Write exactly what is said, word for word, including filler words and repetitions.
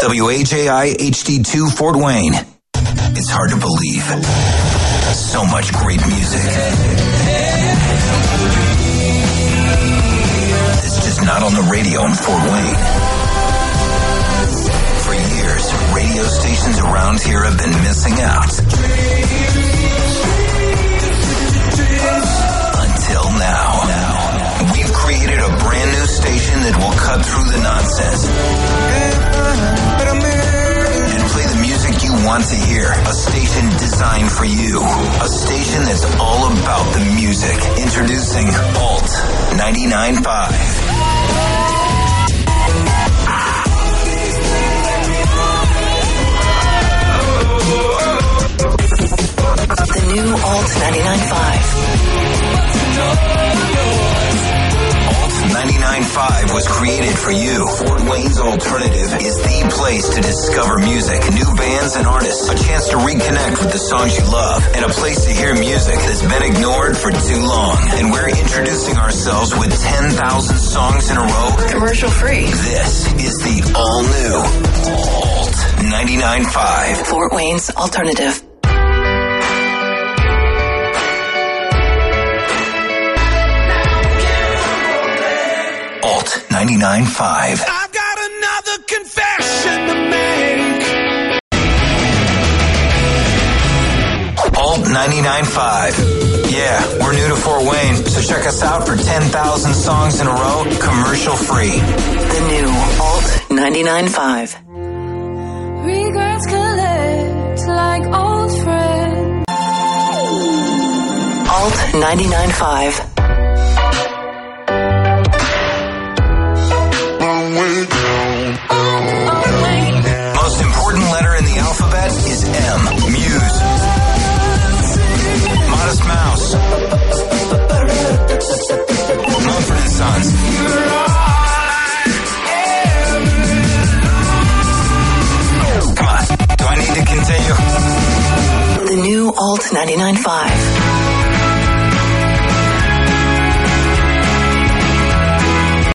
W H A I H D two Fort Wayne. It's hard to believe. So much great music. It's just not on the radio in Fort Wayne. For years, radio stations around here have been missing out. Until now. We've created a brand new station that will cut through the nonsense and play the music you want to hear. A station designed for you. A station that's all about the music. Introducing Alt ninety-nine point five. The new Alt ninety-nine point five. Alt ninety-nine point five was created for you. Fort Wayne's Alternative is the place to discover music, new bands and artists, a chance to reconnect with the songs you love, and a place to hear music that's been ignored for too long. And we're introducing ourselves with ten thousand songs in a row. Commercial free. This is the all-new Alt ninety-nine point five. Fort Wayne's Alternative. Alt ninety-nine point five. I've got another confession to make. Alt ninety-nine point five. Yeah, we're new to Fort Wayne, so check us out for ten thousand songs in a row, commercial free. The new Alt ninety-nine point five. Regrets collect like old friends. Alt ninety-nine point five. Most important letter in the alphabet is M. Muse. Modest Mouse. Mumford and Sons. Come on, do I need to continue? The new Alt ninety-nine point five.